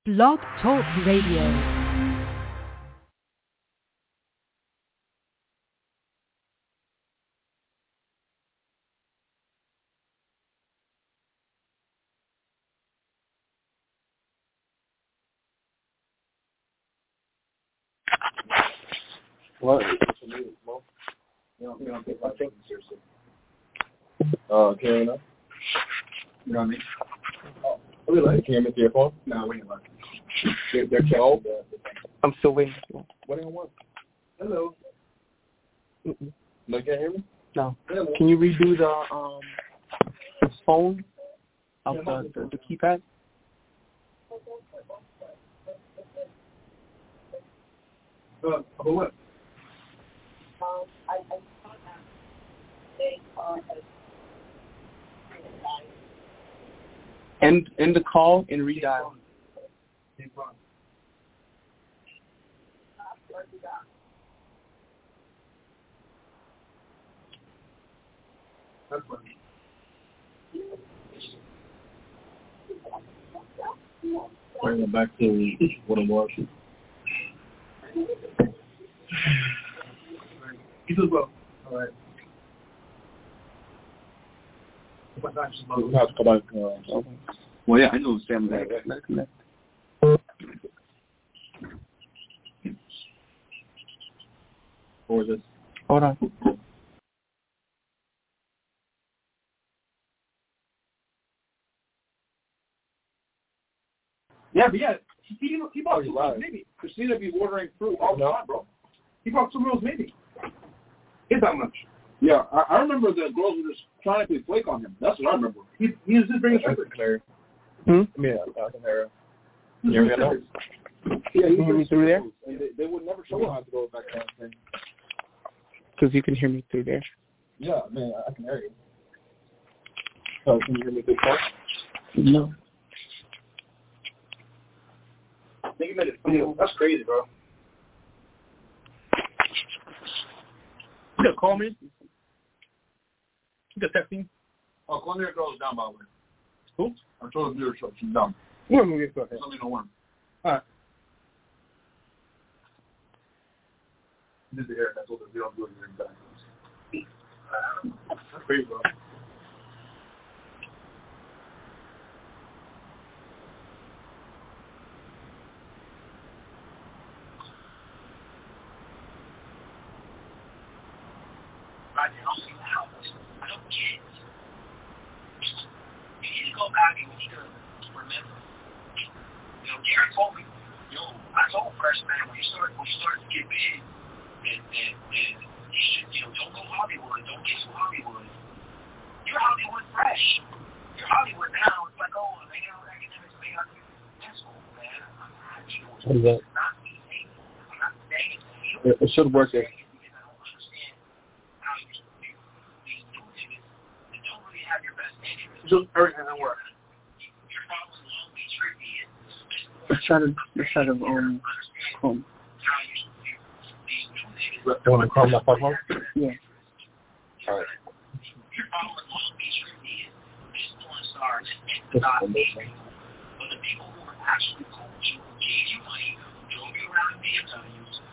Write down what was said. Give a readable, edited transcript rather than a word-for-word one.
Blog Talk Radio. What? You don't take my thinking seriously. Can you know? You know what I mean? Oh, we like. Can you make your phone? No, we ain't like. They're 12. I'm still waiting. What do you want? Hello. Mm-mm. No, you can't hear me? No. Hello. Can you redo the phone of the keypad? What? End the call and redial. That's funny. Bring it back to what it was. You do well. All right. Have to come back. Well, yeah, I know Sam. Or is this? Hold on. Yeah, but yeah, he bought 2 meals maybe. Christina be ordering fruit all the time, bro. He bought 2 meals maybe. Get that much. Yeah, I remember the girls were just trying to flake on him. That's what I remember. He was just bringing sugar. Hmm? Yeah, I can hear you. You hear me now? Yeah, Can you hear me through there? And they would never show how to go back down thing. Because you can hear me through there. Yeah, man, I can hear you. So can you hear me through the phone? No. I think he made it funny. That's crazy, bro. You gotta call me. You gotta text me. Oh, Columbia girl is down, by the way. Who? I told her she's down. Let me get Let me know when. Alright. Did the hair. I told her we don't do it in the That's crazy, bro. I don't get it. You need to go back and you need to remember. You know, Gary told me, I told Fresh, man, when you start to get big, and you know, don't go Hollywood, don't get to Hollywood. You're Hollywood fresh. You're Hollywood now. It's like, oh, they got academics, they got that's cool, man. I'm not evil. What is that? Not me hating. I'm not saying it's It should work. because I don't understand how these new niggas that don't really have your best interest. So everything that works. You're following Long Beach Ricky. Let's try to Chrome. You want to call my phone? Yeah. All right. You're following Long Beach Ricky and just porn stars and not me. But the people who are actually cool, who gave you money, who drove you around in BMWs,